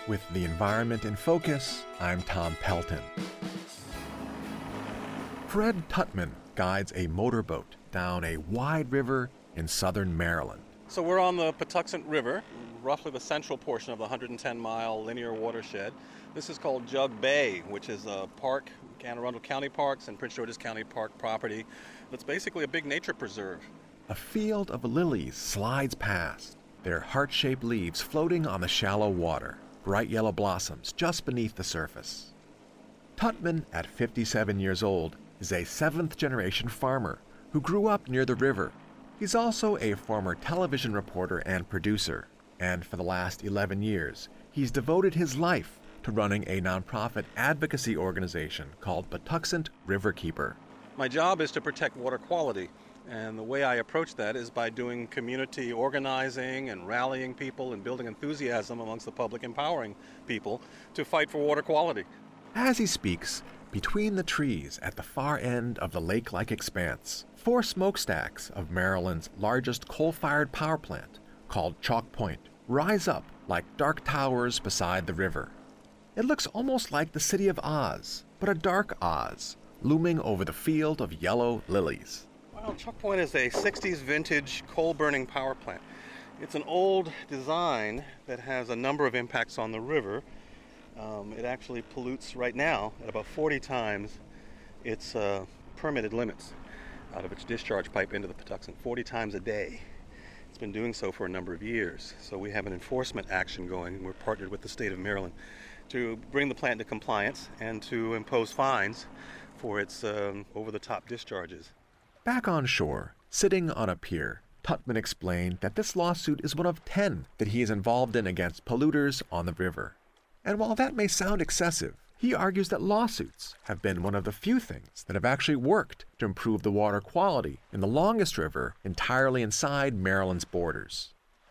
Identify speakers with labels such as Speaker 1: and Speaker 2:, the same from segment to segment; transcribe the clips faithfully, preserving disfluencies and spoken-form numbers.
Speaker 1: With the environment in focus, I'm Tom Pelton. Fred Tutman guides a motorboat down a wide river in southern Maryland.
Speaker 2: So we're on the Patuxent River, roughly the central portion of the one hundred ten mile linear watershed. This is called Jug Bay, which is a park, Anne Arundel County Parks and Prince George's County Park property. It's basically a big nature preserve.
Speaker 1: A field of lilies slides past, their heart-shaped leaves floating on the shallow water, bright yellow blossoms just beneath the surface. Tutman, at fifty-seven years old, is a seventh-generation farmer who grew up near the river. He's also a former television reporter and producer, and for the last eleven years, he's devoted his life to running a nonprofit advocacy organization called Patuxent Riverkeeper.
Speaker 2: My job is to protect water quality, and the way I approach that is by doing community organizing and rallying people and building enthusiasm amongst the public, empowering people to fight for water quality.
Speaker 1: As he speaks, between the trees at the far end of the lake-like expanse, four smokestacks of Maryland's largest coal-fired power plant, called Chalk Point, rise up like dark towers beside the river. It looks almost like the city of Oz, but a dark Oz, looming over the field of yellow lilies.
Speaker 2: Well, Chalk Point is a sixties vintage coal-burning power plant. It's an old design that has a number of impacts on the river. Um, it actually pollutes right now at about forty times its uh, permitted limits out of its discharge pipe into the Patuxent, forty times a day. It's been doing so for a number of years. So we have an enforcement action going, and we're partnered with the state of Maryland to bring the plant into compliance and to impose fines for its um, over-the-top discharges.
Speaker 1: Back on shore, sitting on a pier, Tutman explained that this lawsuit is one of ten that he is involved in against polluters on the river. And while that may sound excessive, he argues that lawsuits have been one of the few things that have actually worked to improve the water quality in the longest river entirely inside Maryland's borders.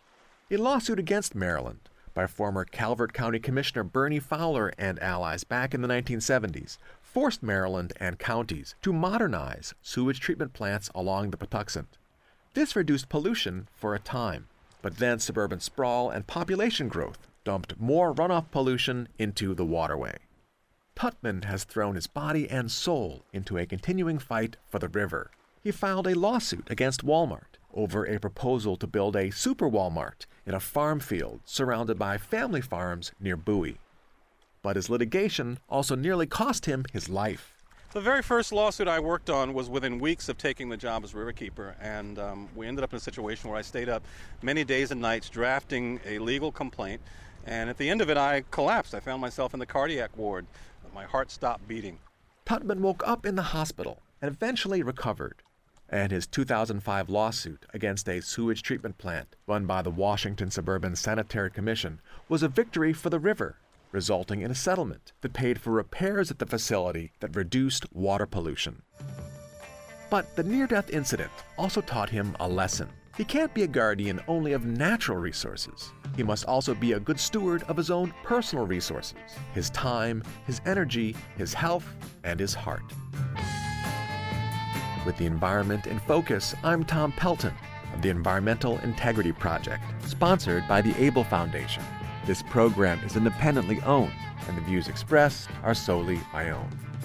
Speaker 1: A lawsuit against Maryland by former Calvert County Commissioner Bernie Fowler and allies back in the nineteen seventies forced Maryland and counties to modernize sewage treatment plants along the Patuxent. This reduced pollution for a time, but then suburban sprawl and population growth dumped more runoff pollution into the waterway. Tutman has thrown his body and soul into a continuing fight for the river. He filed a lawsuit against Walmart over a proposal to build a super Walmart in a farm field surrounded by family farms near Bowie. But his litigation also nearly cost him his life.
Speaker 2: The very first lawsuit I worked on was within weeks of taking the job as riverkeeper, and um, we ended up in a situation where I stayed up many days and nights drafting a legal complaint, and at the end of it I collapsed. I found myself in the cardiac ward. My heart stopped beating.
Speaker 1: Tutman woke up in the hospital and eventually recovered, and his two thousand five lawsuit against a sewage treatment plant run by the Washington Suburban Sanitary Commission was a victory for the river, resulting in a settlement that paid for repairs at the facility that reduced water pollution. But the near-death incident also taught him a lesson. He can't be a guardian only of natural resources. He must also be a good steward of his own personal resources, his time, his energy, his health, and his heart. With the environment in focus, I'm Tom Pelton of the Environmental Integrity Project, sponsored by the Able Foundation. This program is independently owned, and the views expressed are solely my own.